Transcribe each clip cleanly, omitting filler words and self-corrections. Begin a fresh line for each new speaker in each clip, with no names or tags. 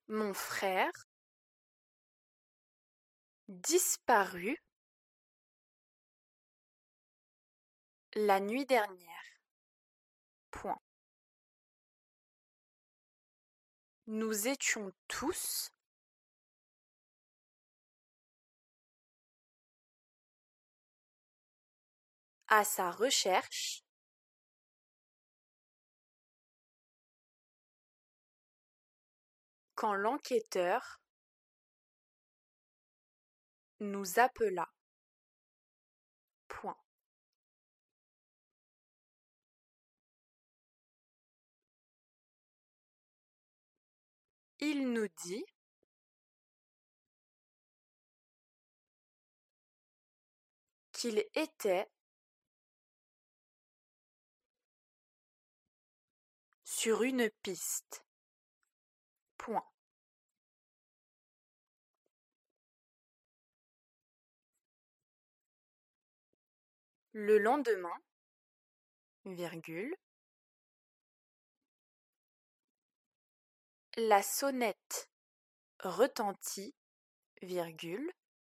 Mon frère disparu la nuit dernière. Point. Nous étions tous à sa recherche quand l'enquêteur nous appela. Point. Il nous dit qu'il était sur une piste. Point. Le lendemain, virgule, la sonnette retentit, virgule,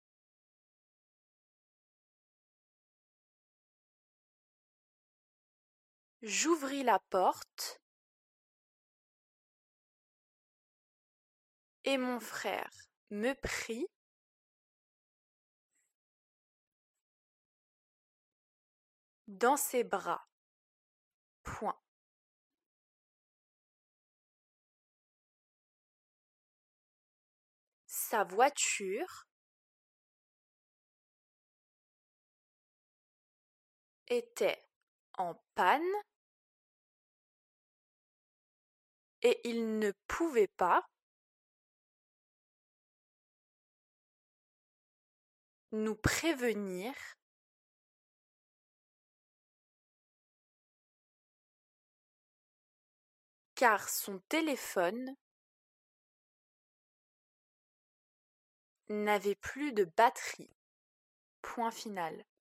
j'ouvris la porte et mon frère me prit dans ses bras. Point. Sa voiture était en panne et il ne pouvait pas nous prévenir car son téléphone n'avait plus de batterie. Point final.